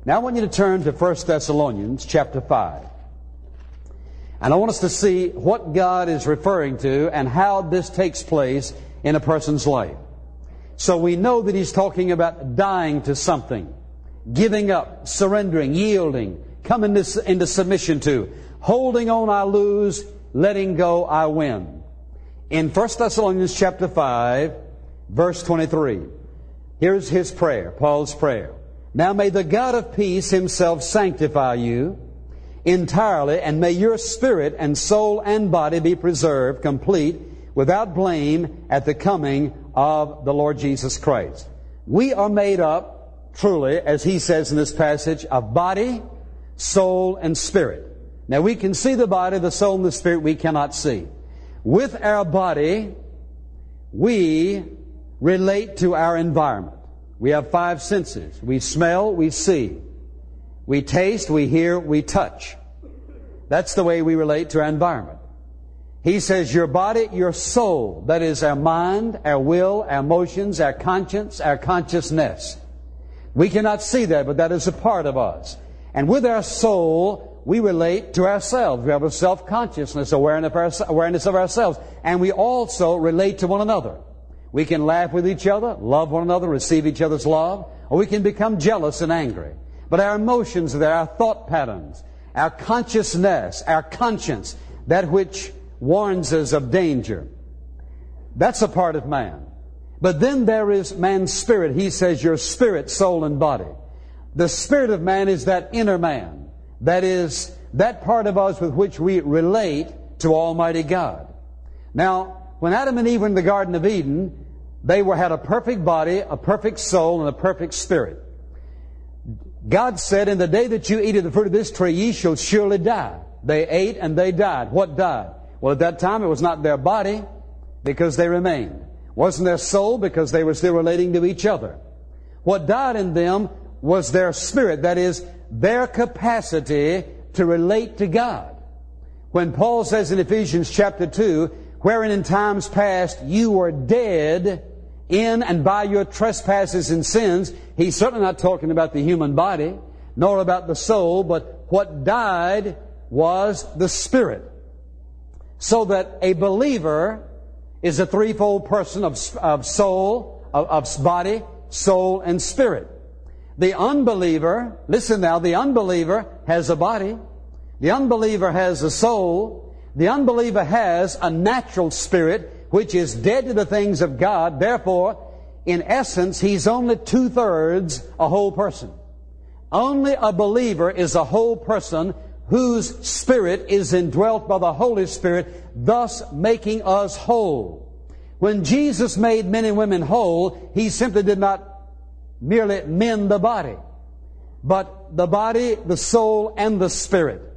Now I want you to turn to 1 Thessalonians chapter 5. And I want us to see what God is referring to and how this takes place in a person's life. So we know that He's talking about dying to something, giving up, surrendering, yielding, coming into submission to, holding on I lose, letting go I win. In 1 Thessalonians chapter 5, verse 23, here's his prayer, Paul's prayer. Now may the God of peace Himself sanctify you entirely, and may your spirit and soul and body be preserved complete, without blame, at the coming of the Lord Jesus Christ. We are made up, truly, as he says in this passage, of body, soul, and spirit. Now we can see the body, the soul, and the spirit. We cannot see. With our body, we relate to our environment. We have 5 senses. We smell, we see. We taste, we hear, we touch. That's the way we relate to our environment. He says your body, your soul, that is our mind, our will, our emotions, our conscience, our consciousness. We cannot see that, but that is a part of us. And with our soul, we relate to ourselves. We have a self-consciousness, awareness of ourselves. And we also relate to one another. We can laugh with each other, love one another, receive each other's love, or we can become jealous and angry. But our emotions are there, our thought patterns, our consciousness, our conscience, that which warns us of danger. That's a part of man. But then there is man's spirit. He says your spirit, soul, and body. The spirit of man is that inner man. That is that part of us with which we relate to Almighty God. Now, when Adam and Eve were in the Garden of Eden, they had a perfect body, a perfect soul, and a perfect spirit. God said, in the day that you eat of the fruit of this tree, ye shall surely die. They ate and they died. What died? Well, at that time, it was not their body, because they remained. It wasn't their soul, because they were still relating to each other. What died in them was their spirit, that is, their capacity to relate to God. When Paul says in Ephesians chapter 2, wherein in times past you were dead in and by your trespasses and sins, he's certainly not talking about the human body, nor about the soul, but what died was the spirit. So that a believer is a threefold person of soul, of body, soul, and spirit. The unbeliever, listen now, the unbeliever has a body. The unbeliever has a soul. The unbeliever has a natural spirit, which is dead to the things of God. Therefore, in essence, he's only 2/3 a whole person. Only a believer is a whole person whose spirit is indwelt by the Holy Spirit, thus making us whole. When Jesus made men and women whole, He simply did not merely mend the body, but the body, the soul, and the spirit.